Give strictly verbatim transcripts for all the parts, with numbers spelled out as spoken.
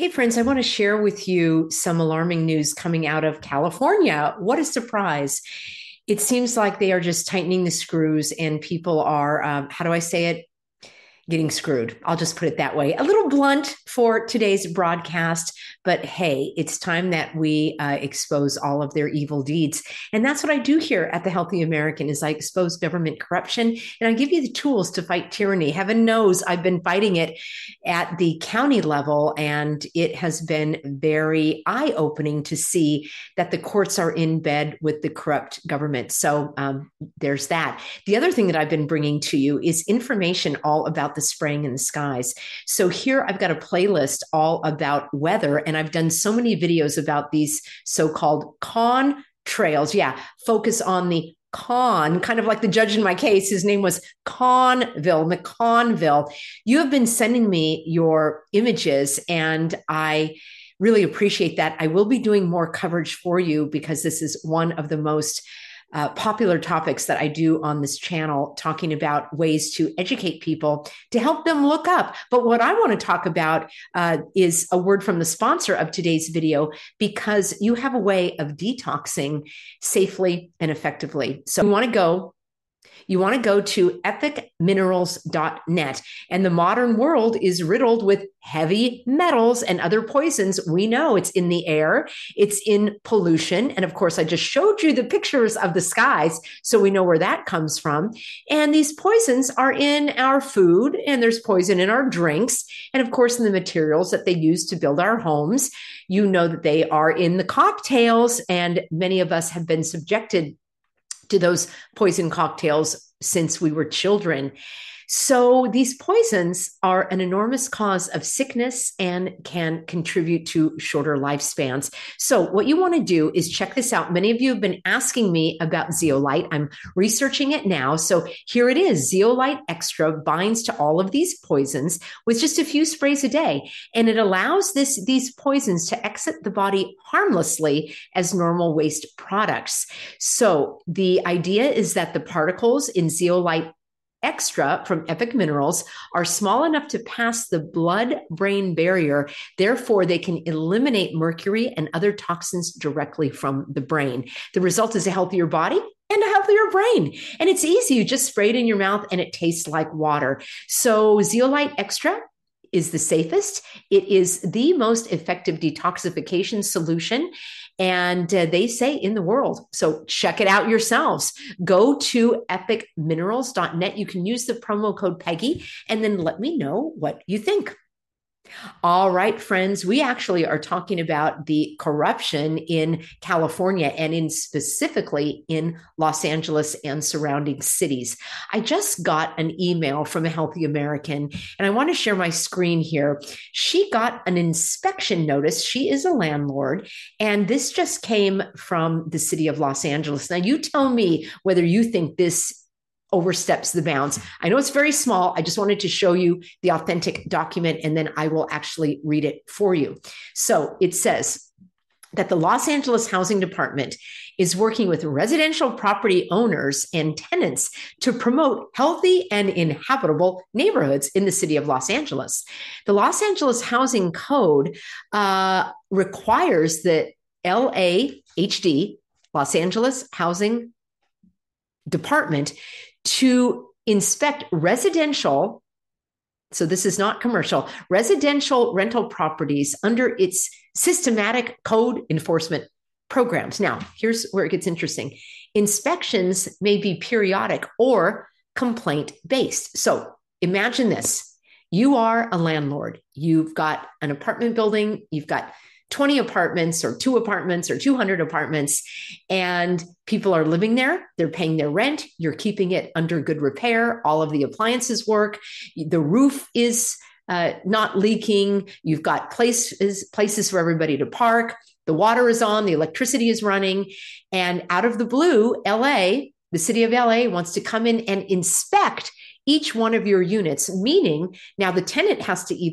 Hey, friends, I want to share with you some alarming news coming out of California. What a surprise. It seems like they are just tightening the screws, and people are, um, how do I say it? Getting screwed. I'll just put it that way. A little blunt for today's broadcast, but hey, it's time that we uh, expose all of their evil deeds. And that's what I do here at the Healthy American is I expose government corruption and I give you the tools to fight tyranny. Heaven knows I've been fighting it at the county level, and it has been very eye-opening to see that the courts are in bed with the corrupt government. So um, there's that. The other thing that I've been bringing to you is information all about the spraying in the skies. So here I've got a playlist all about weather, and I've done so many videos about these so-called con trails. Yeah, focus on the Con, kind of like the judge in my case. His name was Conville, McConville. You have been sending me your images, and I really appreciate that. I will be doing more coverage for you because this is one of the most Uh, popular topics that I do on this channel, talking about ways to educate people to help them look up. But what I want to talk about uh, is a word from the sponsor of today's video, because you have a way of detoxing safely and effectively. So you want to go You want to go to epic minerals dot net. And the modern world is riddled with heavy metals and other poisons. We know it's in the air, it's in pollution. And of course, I just showed you the pictures of the skies, so we know where that comes from. And these poisons are in our food, and there's poison in our drinks. And of course, in the materials that they use to build our homes. You know that they are in the cocktails, and many of us have been subjected to those poison cocktails since we were children. So these poisons are an enormous cause of sickness and can contribute to shorter lifespans. So what you want to do is check this out. Many of you have been asking me about zeolite. I'm researching it now. So here it is. Zeolite Extra binds to all of these poisons with just a few sprays a day. And it allows this, these poisons to exit the body harmlessly as normal waste products. So the idea is that the particles in zeolite Extra from Epic Minerals are small enough to pass the blood-brain barrier. Therefore, they can eliminate mercury and other toxins directly from the brain. The result is a healthier body and a healthier brain. And it's easy. You just spray it in your mouth and it tastes like water. So Zeolite Extra is the safest. It is the most effective detoxification solution, and uh, they say in the world. So check it out yourselves. Go to epic minerals dot net. You can use the promo code Peggy, and then let me know what you think. All right, friends, we actually are talking about the corruption in California, and in specifically in Los Angeles and surrounding cities. I just got an email from a Healthy American, and I want to share my screen here. She got an inspection notice. She is a landlord, and this just came from the city of Los Angeles. Now, you tell me whether you think this oversteps the bounds. I know it's very small. I just wanted to show you the authentic document, and then I will actually read it for you. So it says that the Los Angeles Housing Department is working with residential property owners and tenants to promote healthy and inhabitable neighborhoods in the city of Los Angeles. The Los Angeles Housing Code uh, requires the L A H D, Los Angeles Housing Department, to inspect residential, so this is not commercial, residential rental properties under its systematic code enforcement programs. Now, here's where it gets interesting. Inspections may be periodic or complaint-based. So imagine this. You are a landlord. You've got an apartment building. You've got twenty apartments or two apartments or two hundred apartments, and people are living there. They're paying their rent. You're keeping it under good repair. All of the appliances work. The roof is uh, not leaking. You've got places, places for everybody to park. The water is on. The electricity is running. And out of the blue, L A, the city of L A, wants to come in and inspect each one of your units, meaning now the tenant has to either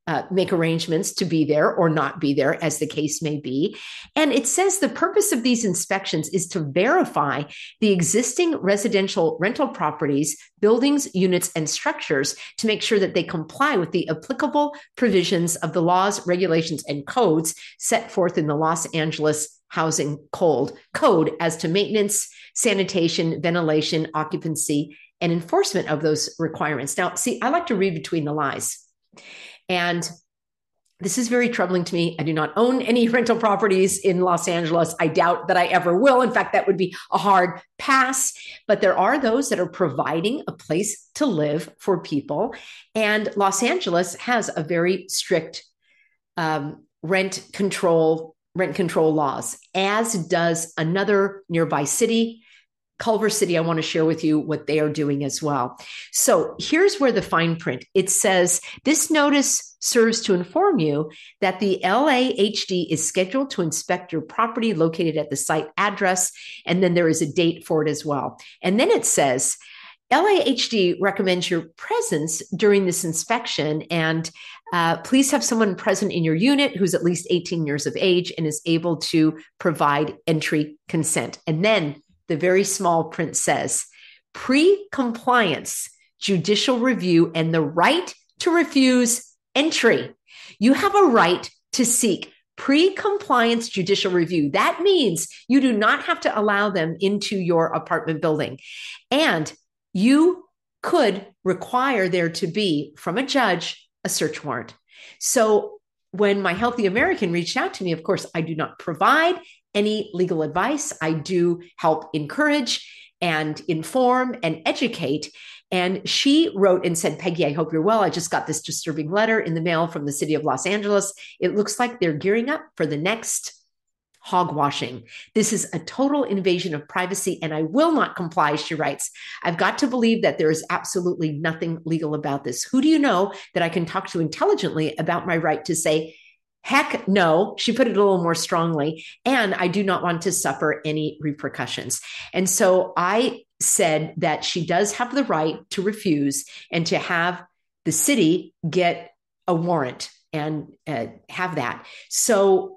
uh, make arrangements to be there or not be there, as the case may be. And it says the purpose of these inspections is to verify the existing residential rental properties, buildings, units, and structures to make sure that they comply with the applicable provisions of the laws, regulations, and codes set forth in the Los Angeles Housing Code, code as to maintenance, sanitation, ventilation, occupancy, and enforcement of those requirements. Now, see, I like to read between the lines. And this is very troubling to me. I do not own any rental properties in Los Angeles. I doubt that I ever will. In fact, that would be a hard pass. But there are those that are providing a place to live for people. And Los Angeles has a very strict um, rent control, rent control laws, as does another nearby city, Culver City. I want to share with you what they are doing as well. So here's where the fine print, it says, this notice serves to inform you that the L A H D is scheduled to inspect your property located at the site address. And then there is a date for it as well. And then it says, L A H D recommends your presence during this inspection, and uh, please have someone present in your unit who's at least eighteen years of age and is able to provide entry consent. And then the very small print says, pre-compliance judicial review and the right to refuse entry. You have a right to seek pre-compliance judicial review. That means you do not have to allow them into your apartment building. And you could require there to be, from a judge, a search warrant. So when My Healthy American reached out to me, of course, I do not provide any legal advice. I do help encourage and inform and educate. And she wrote and said, Peggy, I hope you're well. I just got this disturbing letter in the mail from the city of Los Angeles. It looks like they're gearing up for the next hogwashing. This is a total invasion of privacy, and I will not comply, she writes. I've got to believe that there is absolutely nothing legal about this. Who do you know that I can talk to intelligently about my right to say, heck no? She put it a little more strongly, and I do not want to suffer any repercussions. And so I said that she does have the right to refuse and to have the city get a warrant and uh, have that. So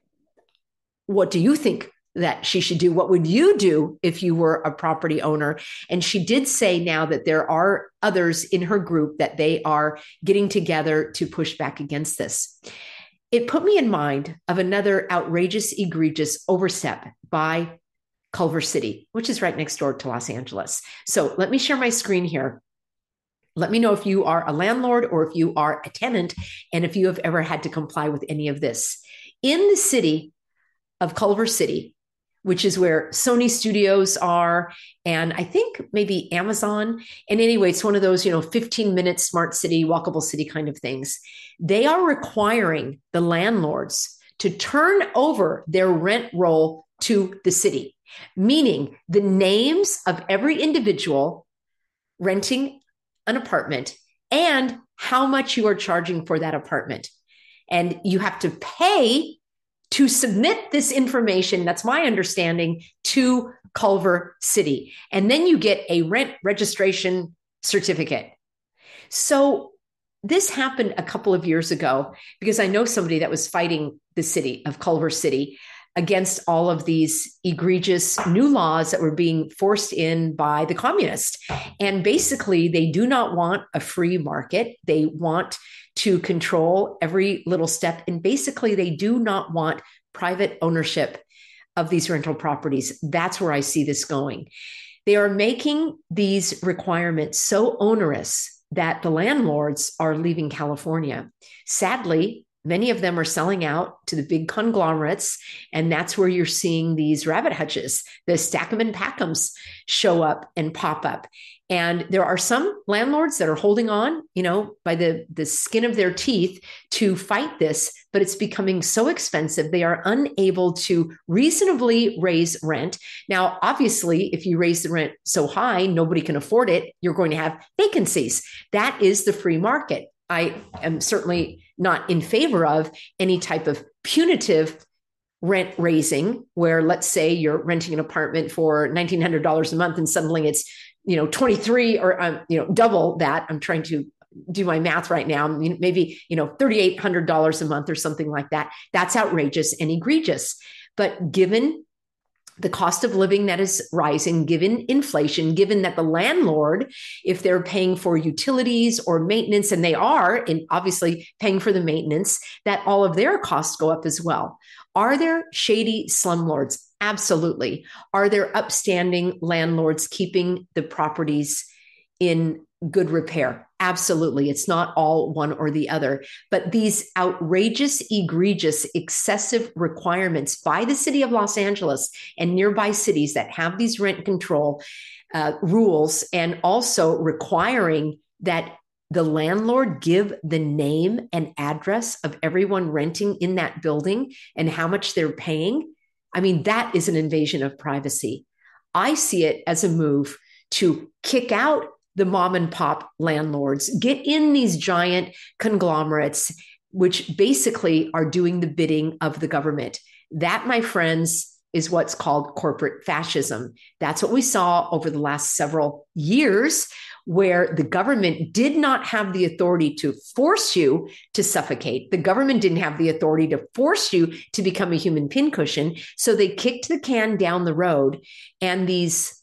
what do you think that she should do? What would you do if you were a property owner? And she did say now that there are others in her group that they are getting together to push back against this. It put me in mind of another outrageous, egregious overstep by Culver City, which is right next door to Los Angeles. So let me share my screen here. Let me know if you are a landlord or if you are a tenant, and if you have ever had to comply with any of this. In the city of Culver City, which is where Sony Studios are, and I think maybe Amazon. And anyway, it's one of those, you know, fifteen minute smart city, walkable city kind of things. They are requiring the landlords to turn over their rent roll to the city, meaning the names of every individual renting an apartment and how much you are charging for that apartment. And you have to pay to submit this information, that's my understanding, to Culver City. And then you get a rent registration certificate. So this happened a couple of years ago because I know somebody that was fighting the city of Culver City against all of these egregious new laws that were being forced in by the communists. And basically, they do not want a free market. They want to control every little step. And basically, they do not want private ownership of these rental properties. That's where I see this going. They are making these requirements so onerous that the landlords are leaving California. Sadly, many of them are selling out to the big conglomerates, and that's where you're seeing these rabbit hutches, the Stack'em and Pack'ems show up and pop up. And there are some landlords that are holding on, you know, by the, the skin of their teeth to fight this, but it's becoming so expensive. They are unable to reasonably raise rent. Now, obviously, if you raise the rent so high, nobody can afford it. You're going to have vacancies. That is the free market. I am certainly not in favor of any type of punitive rent raising where, let's say, you're renting an apartment for nineteen hundred dollars a month and suddenly it's, you know, twenty-three or, um, you know, double that. I'm trying to do my math right now, maybe, you know, three thousand eight hundred dollars a month or something like that. That's outrageous and egregious. But given the cost of living that is rising, given inflation, given that the landlord, if they're paying for utilities or maintenance, and they are, and obviously paying for the maintenance, that all of their costs go up as well. Are there shady slumlords? Absolutely. Are there upstanding landlords keeping the properties in good repair? Absolutely. It's not all one or the other. But these outrageous, egregious, excessive requirements by the city of Los Angeles and nearby cities that have these rent control uh, rules, and also requiring that the landlord give the name and address of everyone renting in that building and how much they're paying. I mean, that is an invasion of privacy. I see it as a move to kick out the mom and pop landlords, get in these giant conglomerates, which basically are doing the bidding of the government. That, my friends, is what's called corporate fascism. That's what we saw over the last several years, where the government did not have the authority to force you to suffocate. The government didn't have the authority to force you to become a human pincushion. So they kicked the can down the road, and these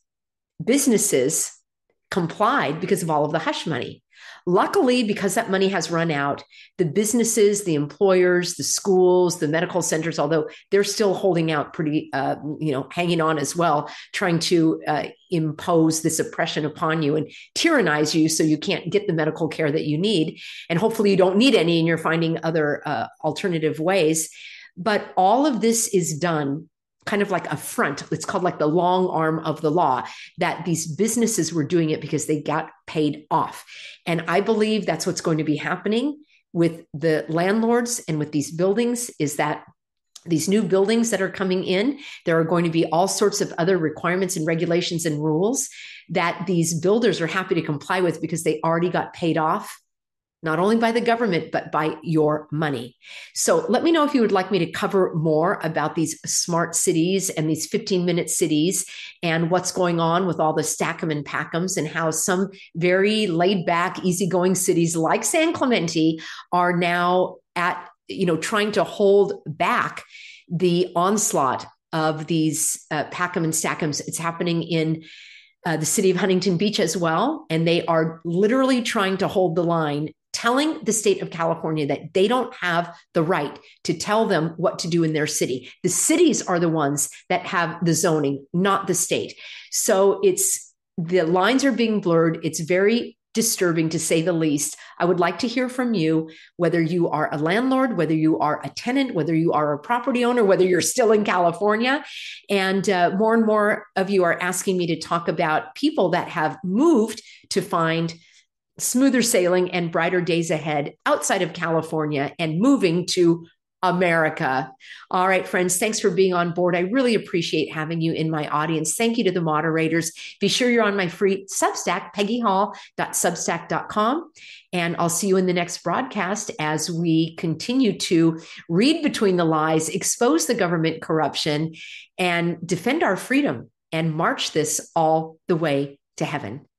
businesses complied because of all of the hush money. Luckily, because that money has run out, the businesses, the employers, the schools, the medical centers, although they're still holding out pretty, uh, you know, hanging on as well, trying to uh, impose this oppression upon you and tyrannize you so you can't get the medical care that you need. And hopefully you don't need any and you're finding other uh, alternative ways. But all of this is done kind of like a front. It's called like the long arm of the law, that these businesses were doing it because they got paid off. And I believe that's what's going to be happening with the landlords and with these buildings, is that these new buildings that are coming in, there are going to be all sorts of other requirements and regulations and rules that these builders are happy to comply with because they already got paid off, not only by the government, but by your money. So let me know if you would like me to cover more about these smart cities and these fifteen minute cities and what's going on with all the stack 'em and pack 'ems, and how some very laid back, easygoing cities like San Clemente are now at, you know, trying to hold back the onslaught of these uh, pack 'em and stack 'ems. It's happening in uh, the city of Huntington Beach as well. And they are literally trying to hold the line, telling the state of California that they don't have the right to tell them what to do in their city. The cities are the ones that have the zoning, not the state. So it's, the lines are being blurred. It's very disturbing, to say the least. I would like to hear from you, whether you are a landlord, whether you are a tenant, whether you are a property owner, whether you're still in California. And uh, more and more of you are asking me to talk about people that have moved to find smoother sailing and brighter days ahead outside of California and moving to America. All right, friends, thanks for being on board. I really appreciate having you in my audience. Thank you to the moderators. Be sure you're on my free Substack, peggy hall dot substack dot com. And I'll see you in the next broadcast as we continue to read between the lies, expose the government corruption, and defend our freedom and march this all the way to heaven.